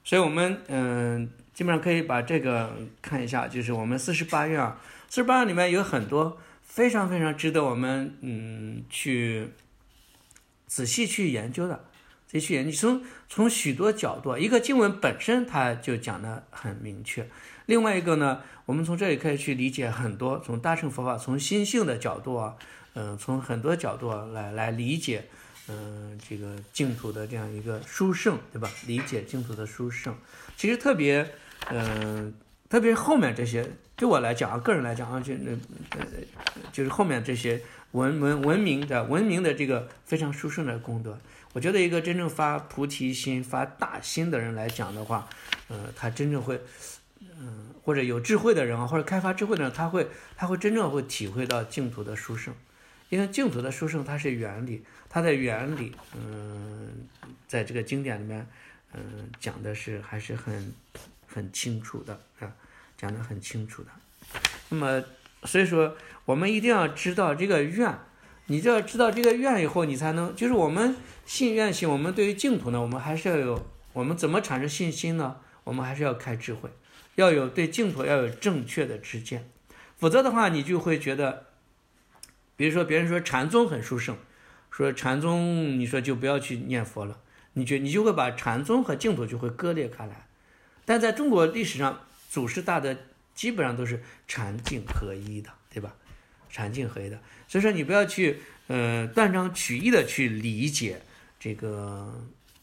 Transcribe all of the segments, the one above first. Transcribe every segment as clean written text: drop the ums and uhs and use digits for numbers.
所以我们基本上可以把这个看一下，就是我们48愿啊，48愿里面有很多非常非常值得我们去仔细去研究的。仔细去研究，从许多角度，一个经文本身它就讲得很明确，另外一个呢，我们从这里可以去理解很多，从大乘佛法，从心性的角度啊，从很多角度来理解，这个净土的这样一个殊胜，对吧？理解净土的殊胜，其实特别是后面这些，对我来讲啊，个人来讲啊，就是后面这些文明的这个非常殊胜的功德。我觉得一个真正发菩提心、发大心的人来讲的话，他真正会，或者有智慧的人啊，或者开发智慧的人，他会真正会体会到净土的殊胜，因为净土的殊胜它是原理，它的原理，在这个经典里面，讲的是还是很清楚的啊，讲得很清楚的。那么所以说，我们一定要知道这个愿。你就要知道这个愿以后，你才能，就是我们信愿行，我们对于净土呢，我们还是要有，我们怎么产生信心呢？我们还是要开智慧，要有对净土要有正确的知见，否则的话，你就会觉得，比如说别人说禅宗很殊胜，说禅宗，你说就不要去念佛了，你就会把禅宗和净土就会割裂开来。但在中国历史上，祖师大德基本上都是禅净合一的，对吧？禅净合一的，所以说你不要去断章取义的去理解这个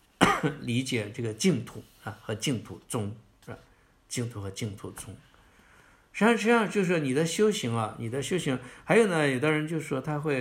净土啊和净土宗啊，净土和净土宗。实际上就是你的修行啊，还有呢，有的人就说他会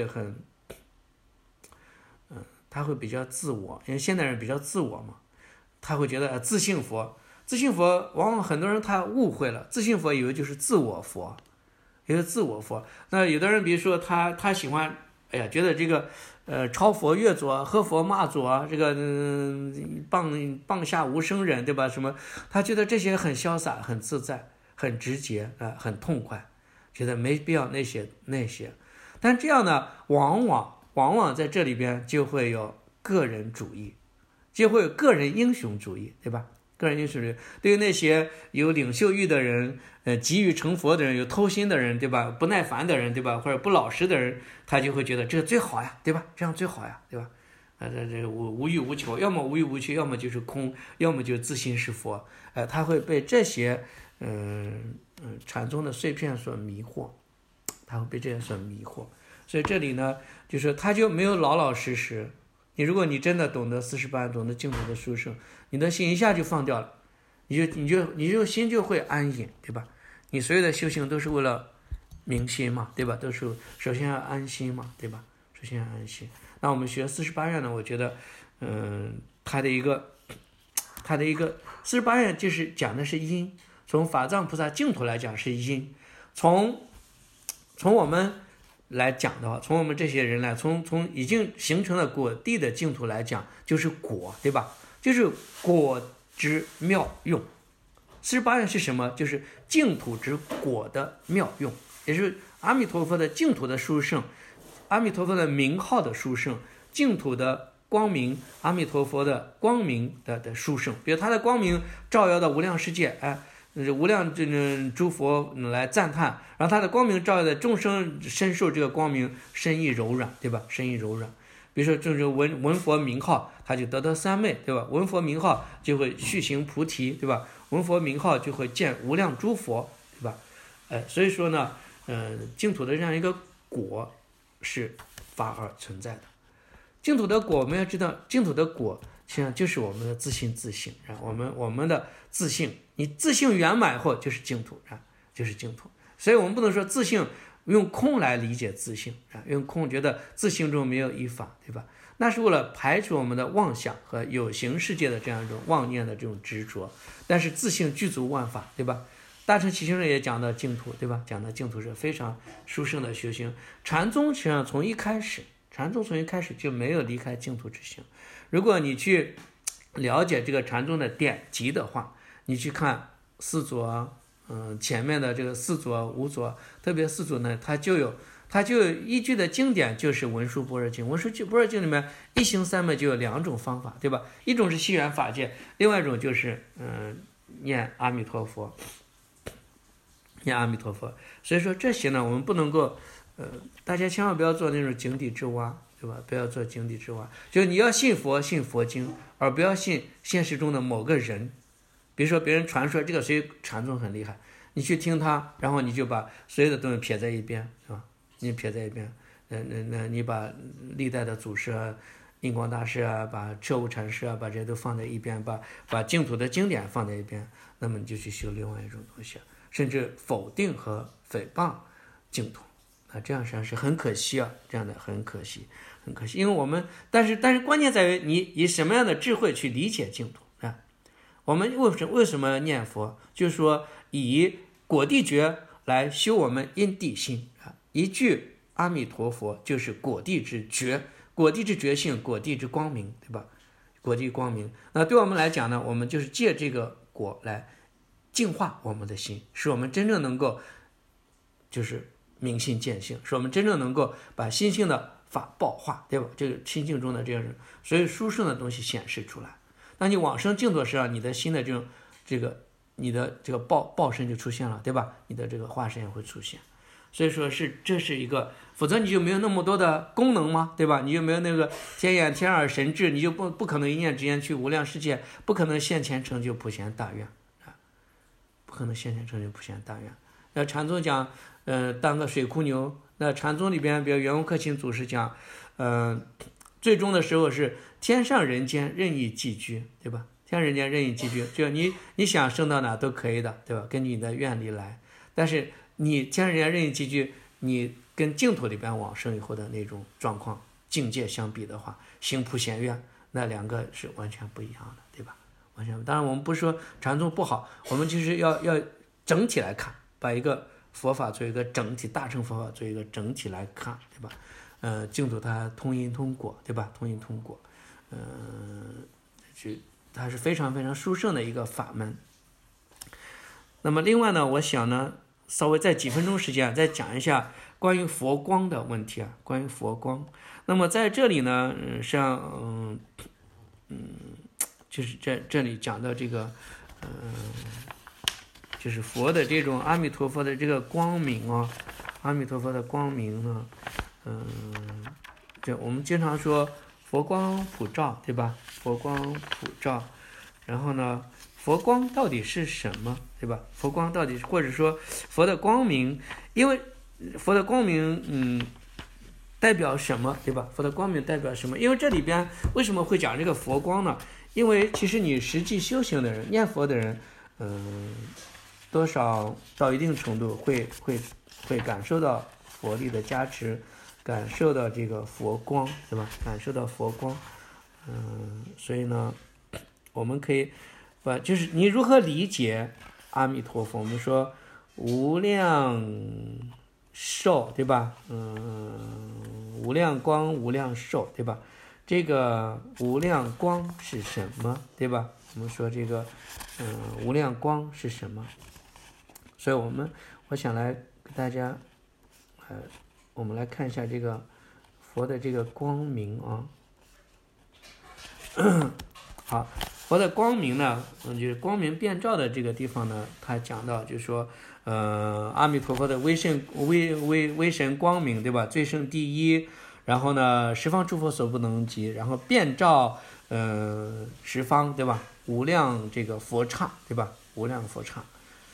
他会比较自我，因为现代人比较自我嘛，他会觉得自信佛往往很多人他误会了，自信佛以为就是自我佛。一个自我佛，那有的人比如说他喜欢，哎呀，觉得这个抄佛越左，喝佛骂左，这个棒下无生忍，对吧？什么？他觉得这些很潇洒、很自在、很直接很痛快，觉得没必要那些。但这样呢，往往在这里边就会有个人主义，就会有个人英雄主义，对吧？个人英雄主义对于那些有领袖欲的人，急于成佛的人，有偷心的人，对吧？不耐烦的人，对吧？或者不老实的人，他就会觉得这最好呀，对吧？这样最好呀，对吧？这无欲无求，要么无欲无求，要么就是空，要么就自信是佛。他会被这些禅宗的碎片所迷惑，所以这里呢，就是他就没有老老实实。如果你真的懂得48，懂得净土的殊胜，你的心一下就放掉了，你就心就会安隐，对吧？你所有的修行都是为了明心嘛，对吧？都是首先要安心嘛，对吧？首先要安心。那我们学48愿呢，我觉得，它的一个48愿就是讲的是因，从法藏菩萨净土来讲是因，从我们来讲的话，从我们这些人来，从已经形成了果地的净土来讲，就是果，对吧？就是果之妙用。48愿是什么？就是净土之果的妙用，也是阿弥陀佛的净土的殊胜，阿弥陀佛的名号的殊胜，净土的光明，阿弥陀佛的光明的殊胜。比如他的光明照耀到无量世界，无量诸佛来赞叹，然后他的光明照耀的众生深受这个光明，身意柔软，对吧？身意柔软。比如说这种闻佛名号，他就得到三昧，对吧？闻佛名号就会续行菩提，对吧？闻佛名号就会见无量诸佛，对吧？所以说呢，净土的这样一个果是发而存在的。净土的果，我们要知道，净土的果实际上就是我们的自信自性，我们的自性，你自性圆满后就是净土，就是净土。所以我们不能说自性用空来理解自性，用空觉得自性中没有依法，对吧？那是为了排除我们的妄想和有形世界的这样一种妄念的这种执着。但是自性具足万法，对吧？大乘起行论也讲到净土，对吧？讲到净土是非常殊胜的修行。禅宗实际上从一开始就没有离开净土之行。如果你去了解这个禅宗的典籍的话，你去看四祖前面的这个四祖五祖，特别四祖呢，他就有它就依据的经典就是文殊般若经。文殊般若经里面一行三昧就有2种方法，对吧？一种是西缘法界，另外一种就是念阿弥陀佛，念阿弥陀佛。所以说这些呢，我们不能够大家千万不要做那种井底之蛙，对吧？不要做井底之蛙，就是你要信佛，信佛经，而不要信现实中的某个人。比如说别人传说这个谁禅宗很厉害，你去听他，然后你就把所有的东西撇在一边，是吧？你撇在一边，那你把历代的祖师啊、印光大师啊、把彻悟禅师啊，把这些都放在一边，把净土的经典放在一边，那么你就去修另外一种东西，甚至否定和诽谤净土。这样实际上是很可惜啊，这样的很可惜，很可惜。因为我们，但是关键在于你以什么样的智慧去理解净土啊？我们为什么念佛？就是说以果地觉来修我们因地心啊。一句阿弥陀佛就是果地之觉，果地之觉性，果地之光明，对吧？果地光明。那对我们来讲呢，我们就是借这个果来净化我们的心，使我们真正能够就是明心见性，使我们真正能够把心性的法报化，对吧？这个心性中的这样所以殊胜的东西显示出来。那你往生净土时，你的心的你的这个报身就出现了，对吧？你的这个化身也会出现。所以说这是一个，否则你就没有那么多的功能嘛，对吧？你就没有那个天眼天耳神智，你就不可能一念之间去无量世界，不可能现前成就普贤大愿啊，不可能现前成就普贤大愿。那禅宗讲当个水库牛，那禅宗里边比如圆悟克勤祖师讲最终的时候是天上人间任意寄居，对吧？天上人间任意寄居，就你想升到哪都可以的，对吧？根据你的愿力来。但是你天上人间任意寄居，你跟净土里边往生以后的那种状况境界相比的话，行普贤愿，那两个是完全不一样的，对吧？完全。当然我们不是说禅宗不好，我们就是要整体来看，把一个佛法做一个整体，大乘佛法做一个整体来看，对吧？净土它通因通果，对吧？通因通果，它是非常非常殊胜的一个法门。那么另外呢，我想呢，稍微在几分钟时间再讲一下关于佛光的问题啊，关于佛光。那么在这里呢，就是这里讲到这个，就是佛的这种阿弥陀佛的这个光明啊，阿弥陀佛的光明呢，这我们经常说佛光普照，对吧？佛光普照，然后呢，佛光到底是什么，对吧？佛光到底，或者说佛的光明，因为佛的光明，代表什么，对吧？佛的光明代表什么？因为这里边为什么会讲这个佛光呢？因为其实你实际修行的人，念佛的人，多少到一定程度会感受到佛力的加持，感受到这个佛光，对吧？感受到佛光，所以呢，我们可以就是你如何理解阿弥陀佛？我们说无量寿，对吧？无量光、无量寿，对吧？这个无量光是什么，对吧？我们说这个，无量光是什么？所以我想来给大家，我们来看一下这个佛的这个光明啊。好，佛的光明呢，就是光明遍照的这个地方呢，他讲到就是说，阿弥陀佛的威神光明，对吧？最胜第一，然后呢，十方诸佛所不能及，然后遍照十方，对吧？无量这个佛刹，对吧？无量佛刹，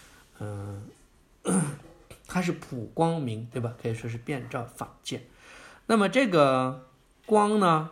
它是普光明，对吧？可以说是遍照法界。那么这个光呢，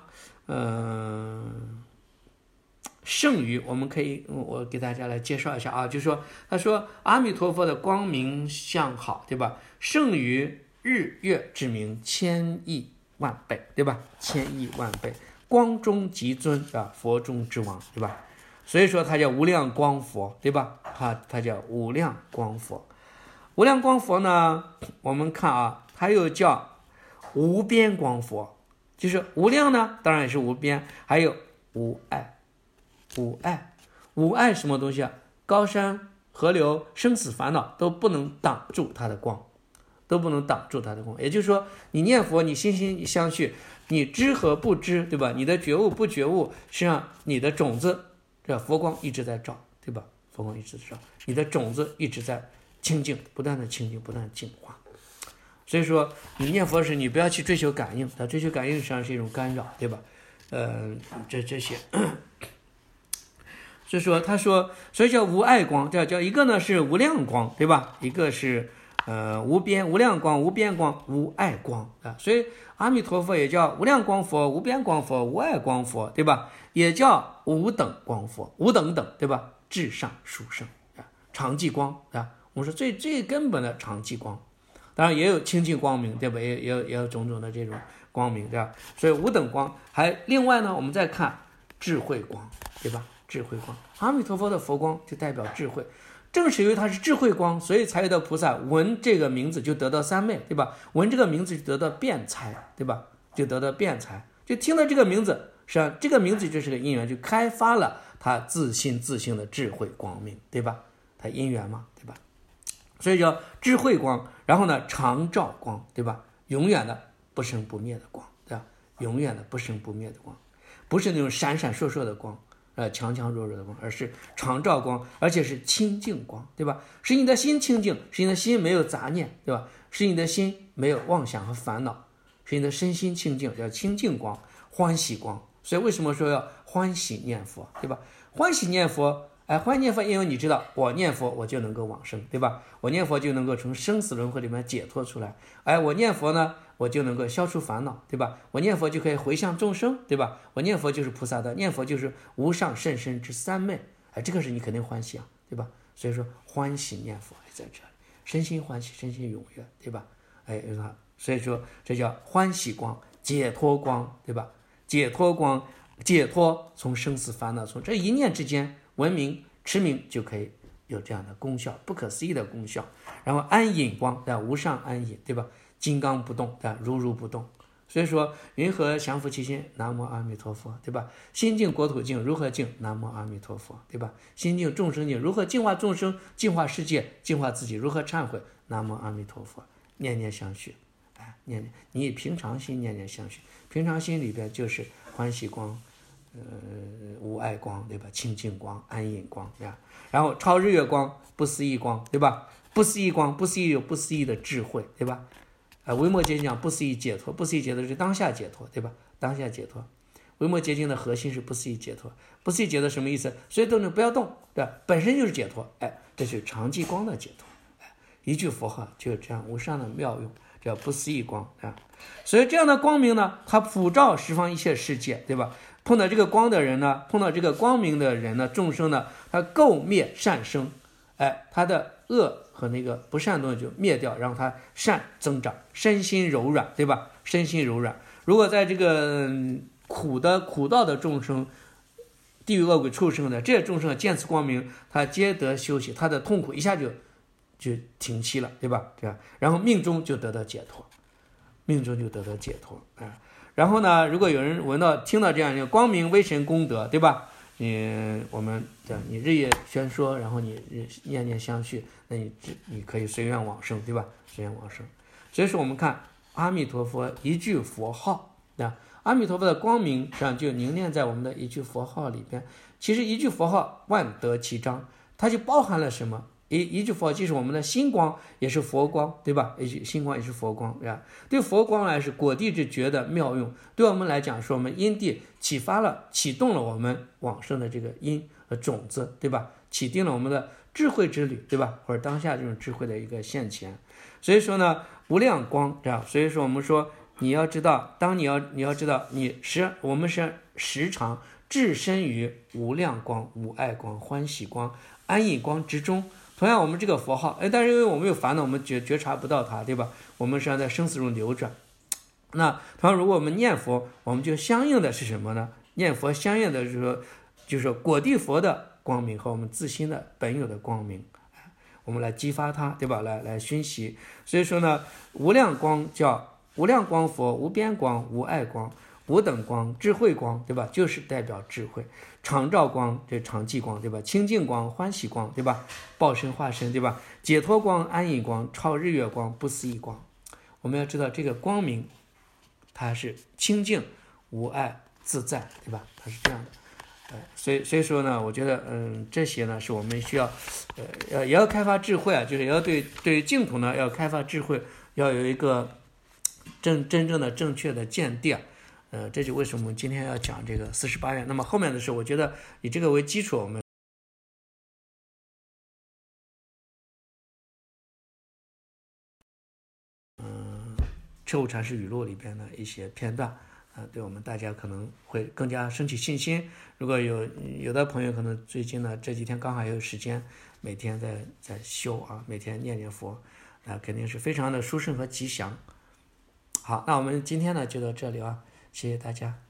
胜于我们可以，我给大家来介绍一下啊，就是说，他说阿弥陀佛的光明相好，对吧？胜于日月之明千亿万倍，对吧？千亿万倍，光中极尊啊，佛中之王，对吧？所以说它叫无量光佛，对吧？它叫无量光佛。无量光佛呢，我们看啊，它又叫无边光佛，就是无量呢，当然也是无边，还有无碍。无碍什么东西啊？高山河流生死烦恼都不能挡住它的光， 都不能挡住它的光。也就是说，你念佛，你心心相续，你知和不知，对吧？你的觉悟不觉悟，实际上你的种子，这佛光一直在照，对吧？佛光一直在照，你的种子一直在清净，不断的清净，不断的净化。所以说，你念佛时，你不要去追求感应，追求感应实际上是一种干扰，对吧？这些。所以说，他说，所以叫无碍光，叫一个呢是无量光，对吧？一个是无边无量光、无边光、无碍光啊。所以阿弥陀佛也叫无量光佛、无边光佛、无碍光佛，对吧？也叫无等光佛，无等等，对吧？至上殊胜啊，常寂光啊。我们说最根本的常寂光，当然也有清净光明，对吧？也有种种的这种光明，对吧？所以无等光，还另外呢，我们再看智慧光，对吧？智慧光，阿弥陀佛的佛光就代表智慧，正是因为它是智慧光，所以才有的菩萨闻这个名字就得到三昧，对吧？闻这个名字就得到辩才，对吧？就得到辩才，就听到这个名字，实际上这个名字就是个因缘，就开发了他自性的智慧光明，对吧？他因缘嘛，对吧？所以叫智慧光，然后呢常照光，对吧？永远的不生不灭的光，对吧？永远的不生不灭的光，不是那种闪闪烁烁的光，强强弱弱的光，而是常照光，而且是清净光，对吧？使你的心清净，使你的心没有杂念，对吧？使你的心没有妄想和烦恼，使你的身心清净，叫清净光、欢喜光。所以为什么说要欢喜念佛，对吧？欢喜念佛，欢喜念佛，因为你知道我念佛我就能够往生，对吧？我念佛就能够从生死轮回里面解脱出来，我念佛呢我就能够消除烦恼，对吧？我念佛就可以回向众生，对吧？我念佛就是菩萨道，念佛就是无上甚深之三昧，这个是你肯定欢喜啊，对吧？所以说欢喜念佛在这里，身心欢喜，身心踊跃，对吧？所以说这叫欢喜光、解脱光，对吧？解脱光，解脱从生死烦恼，从这一念之间闻名持名就可以有这样的功效，不可思议的功效。然后安隐光，无上安隐，对吧？金刚不动，如不动。所以说云何降伏其心，南无阿弥陀佛，对吧？心净国土净，如何净？南无阿弥陀佛，对吧？心净众生净，如何净化众生，净化世界，净化自己，如何忏悔？南无阿弥陀佛，念念相续，念念，你以平常心念念相续，平常心里边就是欢喜光，无碍光，对吧？清净光、安隐光，对吧？然后超日月光、不思议光，对吧？不思议光，不思议有不思议的智慧，对吧？维摩诘经讲不思议解脱，不思议解脱是当下解脱，对吧？当下解脱，维摩诘经的核心是不思议解脱。不思议解脱什么意思？所以都能不要动，对吧？本身就是解脱，这是常寂光的解脱，一句佛号就有这样无上的妙用，叫不思议光啊。所以这样的光明呢，它普照十方一切世界，对吧？碰到这个光的人呢，碰到这个光明的人呢，众生呢，他垢灭善生，他的恶和那个不善的东西就灭掉，让他善增长，身心柔软，对吧？身心柔软。如果在这个苦道的众生，地狱恶鬼畜生的这些众生见此光明，他皆得休息，他的痛苦一下就停息了，对吧？对吧？然后命中就得到解脱，命中就得到解脱啊。然后呢，如果有人听到这样一个光明威神功德，对吧？我们你日夜宣说，然后你念念相续，那你可以随愿往生，对吧？随愿往生。所以说我们看阿弥陀佛一句佛号，阿弥陀佛的光明实际上就凝练在我们的一句佛号里边。其实一句佛号万得其章，它就包含了什么？一句佛号即使我们的心光也是佛光，对吧？心光也是佛光，对吧？对佛光来是果地之觉的妙用，对我们来讲说我们因地启动了我们往生的这个因和种子，对吧？启定了我们的智慧之旅，对吧？或者当下这种智慧的一个现前。所以说呢，无量光，这样。所以说我们说你要知道，你要知道我们是时常置身于无量光、无碍光、欢喜光、安隐光之中。同样我们这个佛号，但是因为我们有烦恼，我们觉察不到它，对吧？我们实际上在生死中流转。那同样如果我们念佛，我们就相应的是什么呢？念佛相应的就是说果地佛的光明和我们自心的本有的光明，我们来激发它，对吧？来熏习。所以说呢，无量光叫无量光佛、无边光、无碍光。 五等光、智慧光，对吧？就是代表智慧。常照光，这常寂光，对吧？清净光、欢喜光，对吧？报身化身，对吧？解脱光、安隐光、超日月光、不思议光。我们要知道这个光明，它是清净、无碍、自在，对吧？它是这样的。所以说呢，我觉得，这些呢是我们需要，也要开发智慧啊，就是也要对净土呢要开发智慧，要有一个真正的正确的见地啊。这就为什么我们今天要讲这个48愿。那么后面的时候，我觉得以这个为基础，我们彻悟禅师语录里边的一些片段。对我们大家可能会更加升起信心。如果有的朋友可能最近呢这几天刚好有时间，每天在修啊，每天念佛，肯定是非常的殊胜和吉祥。好，那我们今天呢就到这里啊，谢谢大家。